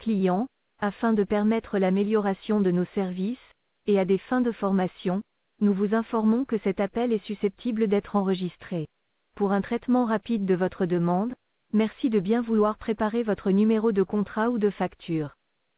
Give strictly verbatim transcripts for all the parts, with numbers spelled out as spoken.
client, afin de permettre l'amélioration de nos services, et à des fins de formation, nous vous informons que cet appel est susceptible d'être enregistré. Pour un traitement rapide de votre demande, merci de bien vouloir préparer votre numéro de contrat ou de facture.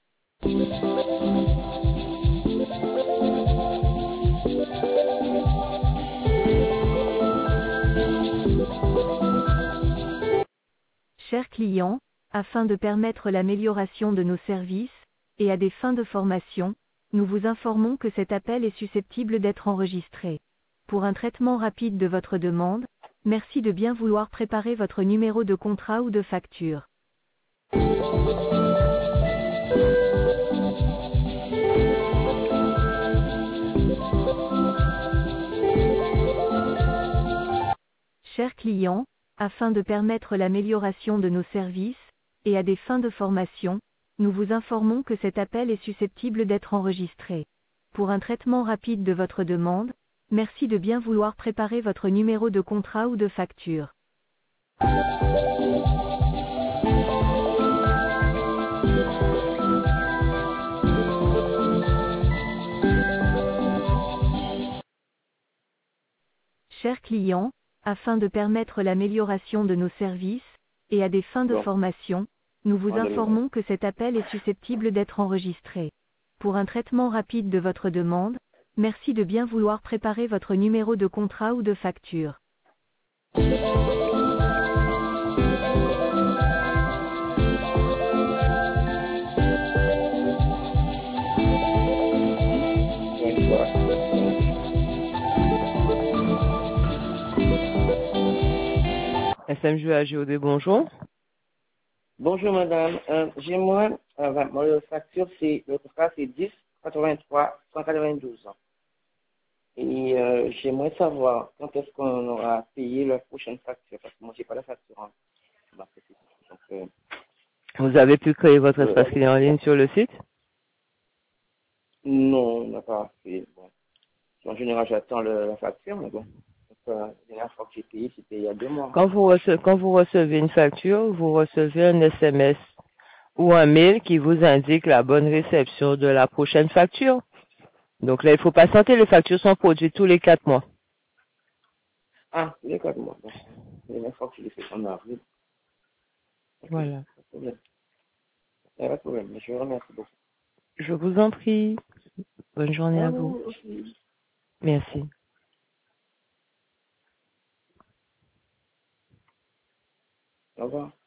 Chers clients, afin de permettre l'amélioration de nos services, et à des fins de formation, nous vous informons que cet appel est susceptible d'être enregistré. Pour un traitement rapide de votre demande, merci de bien vouloir préparer votre numéro de contrat ou de facture. Chers clients, afin de permettre l'amélioration de nos services, et à des fins de formation, nous vous informons que cet appel est susceptible d'être enregistré. Pour un traitement rapide de votre demande, merci de bien vouloir préparer votre numéro de contrat ou de facture. Chers clients, afin de permettre l'amélioration de nos services, et à des fins de Bon. formation, nous vous Madame. informons que cet appel est susceptible d'être enregistré. Pour un traitement rapide de votre demande, merci de bien vouloir préparer votre numéro de contrat ou de facture. Bonsoir. S M J A G O D, bonjour. Bonjour madame, euh, j'ai moi, euh, mon facture c'est, le contrat c'est dix quatre-vingt-trois cent quatre-vingt-douze. Et euh, j'aimerais savoir quand est-ce qu'on aura payé la prochaine facture, parce que moi j'ai pas la facture. Hein. Donc, euh, Vous avez pu créer votre euh, espace client en ligne sur le site? non, on n'a pas fait. Bon. En général j'attends le- la facture, mais bon. Donc, euh, la dernière fois que j'ai payé, c'était il y a deux mois. Quand vous, recevez, quand vous recevez une facture, vous recevez un S M S ou un mail qui vous indique la bonne réception de la prochaine facture. Donc là, il faut patienter, les factures sont produites tous les quatre mois. Ah, tous les quatre mois. Bon. La dernière fois que je l'ai fait en avril. Ok, Voilà. pas de problème. Il n'y a pas de problème, mais je vous remercie beaucoup. Je vous en prie. Bonne journée à vous. Ah, aussi. Merci. Au revoir.